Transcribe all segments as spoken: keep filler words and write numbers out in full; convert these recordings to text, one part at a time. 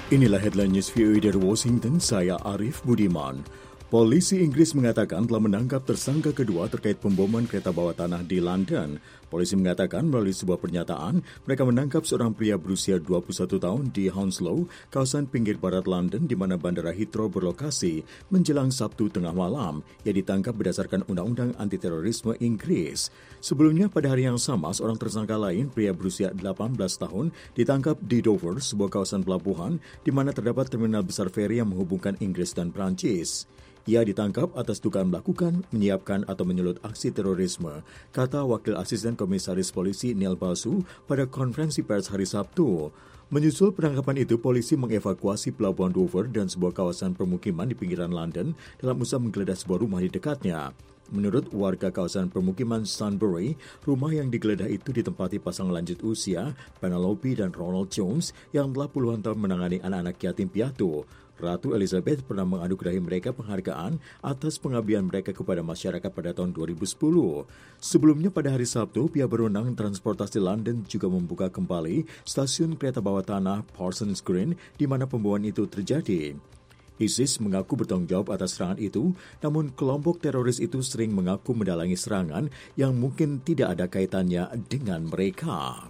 Inilah headline news V O A dari Washington, saya Arif Budiman. Polisi Inggris mengatakan telah menangkap tersangka kedua terkait pemboman kereta bawah tanah di London. Polisi mengatakan melalui sebuah pernyataan, mereka menangkap seorang pria berusia dua puluh satu tahun di Hounslow, kawasan pinggir barat London di mana Bandara Heathrow berlokasi, menjelang Sabtu tengah malam. Ia ditangkap berdasarkan Undang-Undang Anti-Terorisme Inggris. Sebelumnya pada hari yang sama, seorang tersangka lain, pria berusia delapan belas tahun, ditangkap di Dover, sebuah kawasan pelabuhan, di mana terdapat terminal besar feri yang menghubungkan Inggris dan Prancis. Ia ditangkap atas dugaan melakukan, menyiapkan atau menyulut aksi terorisme, kata Wakil Asisten Komisaris Polisi Neil Basu pada konferensi pers hari Sabtu. Menyusul penangkapan itu, polisi mengevakuasi pelabuhan Dover dan sebuah kawasan permukiman di pinggiran London dalam usaha menggeledah sebuah rumah di dekatnya. Menurut warga kawasan permukiman Sunbury, rumah yang digeledah itu ditempati pasangan lanjut usia, Penelope dan Ronald Jones, yang telah puluhan tahun menangani anak-anak yatim piatu. Ratu Elizabeth pernah menganugerahi mereka penghargaan atas pengabdian mereka kepada masyarakat pada tahun dua ribu sepuluh. Sebelumnya pada hari Sabtu, pihak berwenang transportasi London juga membuka kembali stasiun kereta bawah tanah Parsons Green di mana pembawaan itu terjadi. ISIS mengaku bertanggung jawab atas serangan itu, namun kelompok teroris itu sering mengaku mendalangi serangan yang mungkin tidak ada kaitannya dengan mereka.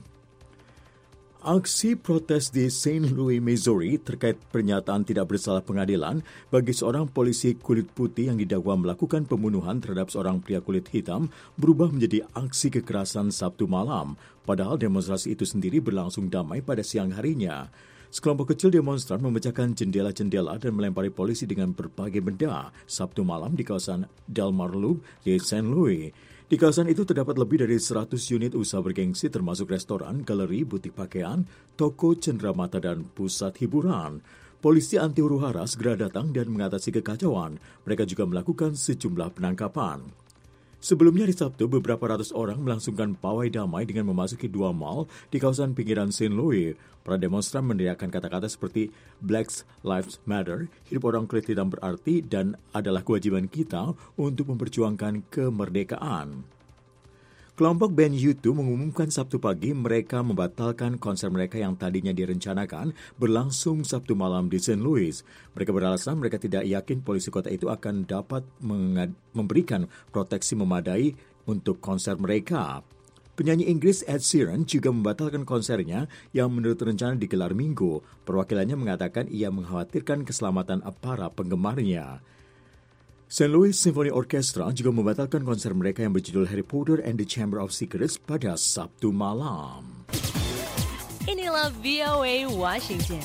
Aksi protes di Saint Louis, Missouri terkait pernyataan tidak bersalah pengadilan bagi seorang polisi kulit putih yang didakwa melakukan pembunuhan terhadap seorang pria kulit hitam berubah menjadi aksi kekerasan Sabtu malam, padahal demonstrasi itu sendiri berlangsung damai pada siang harinya. Sekelompok kecil demonstran memecahkan jendela-jendela dan melempari polisi dengan berbagai benda Sabtu malam di kawasan Delmar Loop di Saint Louis. Di kawasan itu terdapat lebih dari seratus unit usaha bergengsi termasuk restoran, galeri, butik pakaian, toko cenderamata dan pusat hiburan. Polisi anti huru-hara segera datang dan mengatasi kekacauan. Mereka juga melakukan sejumlah penangkapan. Sebelumnya di Sabtu, beberapa ratus orang melangsungkan pawai damai dengan memasuki dua mal di kawasan pinggiran Saint Louis. Para demonstran meneriakkan kata-kata seperti Black Lives Matter, hidup orang kulit hitam berarti, dan adalah kewajiban kita untuk memperjuangkan kemerdekaan. Kelompok band U two mengumumkan Sabtu pagi mereka membatalkan konser mereka yang tadinya direncanakan berlangsung Sabtu malam di Saint Louis. Mereka beralasan mereka tidak yakin polisi kota itu akan dapat mengad- memberikan proteksi memadai untuk konser mereka. Penyanyi Inggris Ed Sheeran juga membatalkan konsernya yang menurut rencana digelar Minggu. Perwakilannya mengatakan ia mengkhawatirkan keselamatan para penggemarnya. Saint Louis Symphony Orchestra juga membatalkan konser mereka yang berjudul Harry Potter and the Chamber of Secrets pada Sabtu malam. Inilah V O A Washington.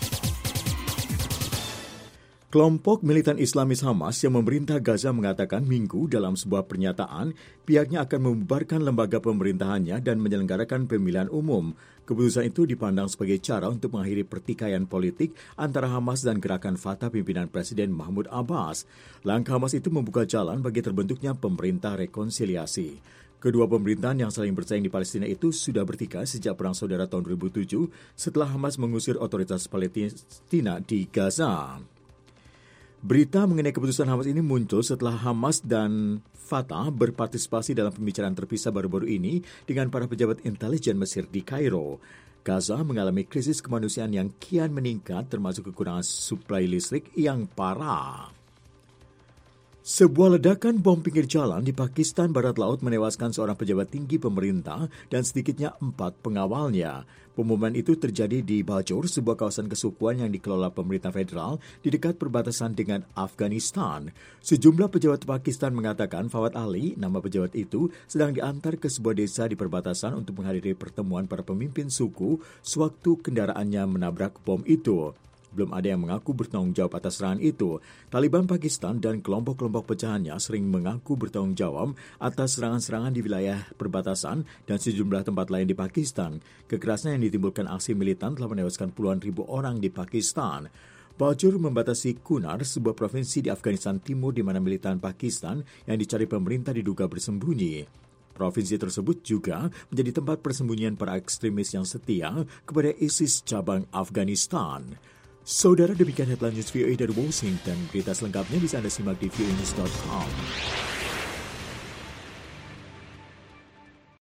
Kelompok militan Islamis Hamas yang memerintah Gaza mengatakan Minggu dalam sebuah pernyataan pihaknya akan membubarkan lembaga pemerintahannya dan menyelenggarakan pemilihan umum. Keputusan itu dipandang sebagai cara untuk mengakhiri pertikaian politik antara Hamas dan gerakan Fatah pimpinan Presiden Mahmud Abbas. Langkah Hamas itu membuka jalan bagi terbentuknya pemerintah rekonsiliasi. Kedua pemerintahan yang saling bersaing di Palestina itu sudah bertikai sejak Perang Saudara tahun dua ribu tujuh setelah Hamas mengusir otoritas Palestina di Gaza. Berita mengenai keputusan Hamas ini muncul setelah Hamas dan Fatah berpartisipasi dalam pembicaraan terpisah baru-baru ini dengan para pejabat intelijen Mesir di Kairo. Gaza mengalami krisis kemanusiaan yang kian meningkat termasuk kekurangan suplai listrik yang parah. Sebuah ledakan bom pinggir jalan di Pakistan Barat Laut menewaskan seorang pejabat tinggi pemerintah dan sedikitnya empat pengawalnya. Pemboman itu terjadi di Bajor, sebuah kawasan kesukuan yang dikelola pemerintah federal di dekat perbatasan dengan Afghanistan. Sejumlah pejabat Pakistan mengatakan Fawad Ali, nama pejabat itu, sedang diantar ke sebuah desa di perbatasan untuk menghadiri pertemuan para pemimpin suku sewaktu kendaraannya menabrak bom itu. Belum ada yang mengaku bertanggung jawab atas serangan itu. Taliban Pakistan dan kelompok-kelompok pecahannya sering mengaku bertanggung jawab atas serangan-serangan di wilayah perbatasan dan sejumlah tempat lain di Pakistan. Kekerasan yang ditimbulkan aksi militan telah menewaskan puluhan ribu orang di Pakistan. Bajur membatasi Kunar, sebuah provinsi di Afghanistan Timur di mana militan Pakistan yang dicari pemerintah diduga bersembunyi. Provinsi tersebut juga menjadi tempat persembunyian para ekstremis yang setia kepada ISIS cabang Afghanistan. Saudara, demikian headline news V O A dari Washington. Berita selengkapnya bisa Anda simak di v o a news dot com.